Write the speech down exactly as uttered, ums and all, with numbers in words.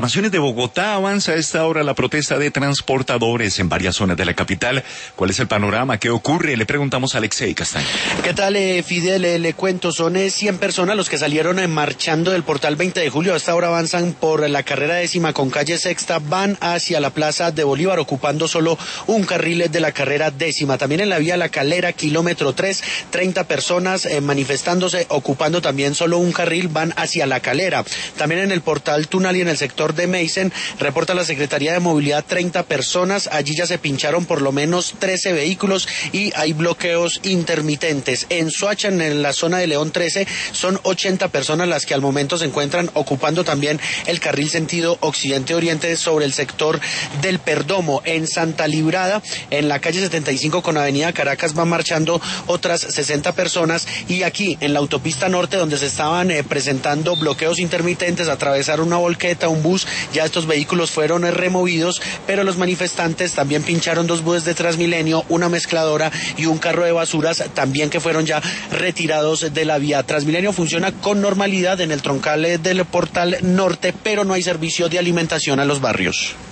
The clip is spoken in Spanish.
Informaciones de Bogotá. Avanza a esta hora la protesta de transportadores en varias zonas de la capital. ¿Cuál es el panorama? ¿Qué ocurre? Le preguntamos a Alexei Castaño. ¿Qué tal, eh, Fidel? Eh, le cuento, son eh, cien personas los que salieron eh, marchando del portal veinte de julio. A esta hora avanzan por la carrera décima con calle Sexta, van hacia la plaza de Bolívar, ocupando solo un carril de la carrera décima. También en la vía La Calera, kilómetro tres, treinta personas eh, manifestándose, ocupando también solo un carril, van hacia La Calera. También en el portal Tunal y en el sector de Meisen, reporta la Secretaría de Movilidad, treinta personas, allí ya se pincharon por lo menos trece vehículos y hay bloqueos intermitentes. En Soacha, en la zona de León trece, son ochenta personas las que al momento se encuentran ocupando también el carril sentido occidente-oriente sobre el sector del Perdomo. En Santa Librada, en la calle setenta y cinco con avenida Caracas, van marchando otras sesenta personas, y aquí en la autopista norte, donde se estaban eh, presentando bloqueos intermitentes, atravesaron una volqueta, un bus, ya estos vehículos fueron eh, removidos, pero los manifestantes también pincharon dos buses de Transmilenio, una mezcladora y un carro de basuras, también que fueron ya retirados de la vía. Transmilenio funciona con normalidad en el troncal del portal norte, pero no hay servicio de alimentación a los barrios.